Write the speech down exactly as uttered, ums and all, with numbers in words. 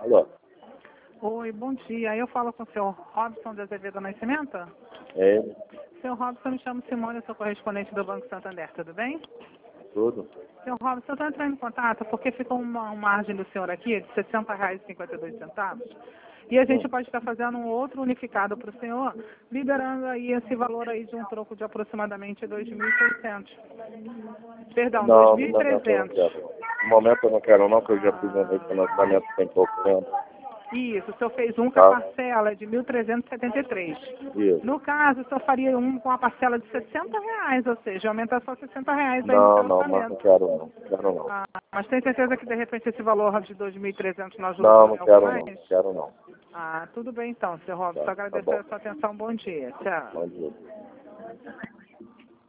Alô? Oi, bom dia. Eu falo com o senhor Robson de Azevedo Nascimento? É, Senhor Robson, me chamo Simone, eu sou correspondente do Banco Santander, tudo bem? tudo? Senhor Robson, eu estou entrando em contato porque ficou uma, uma margem do senhor aqui de sessenta reais e cinquenta e dois centavos. E a gente Hum. pode estar fazendo um outro unificado para o senhor, liberando aí esse valor aí de um troco de aproximadamente dois mil e seiscentos. Perdão, Não, no dois mil e momento eu não trezentos. quero. No momento eu não quero não, porque eu já fiz um Ah, refinanciamento tem pouco tempo. isso, o senhor fez um com a Tá? parcela de mil trezentos e setenta e três. Isso. No caso, o senhor faria um com a parcela de sessenta reais, ou seja, aumenta só sessenta reais aí no Não, seu não, mas não orçamento. quero não. Quero não. Ah, mas tem certeza que de repente esse valor de dois mil e trezentos não ajuda Não, o não senhor em algo quero mais? não. Quero não. Ah, tudo bem então, senhor Robson. Tá, tá Agradecer bom. a sua atenção. Bom dia. Tchau. Bom dia.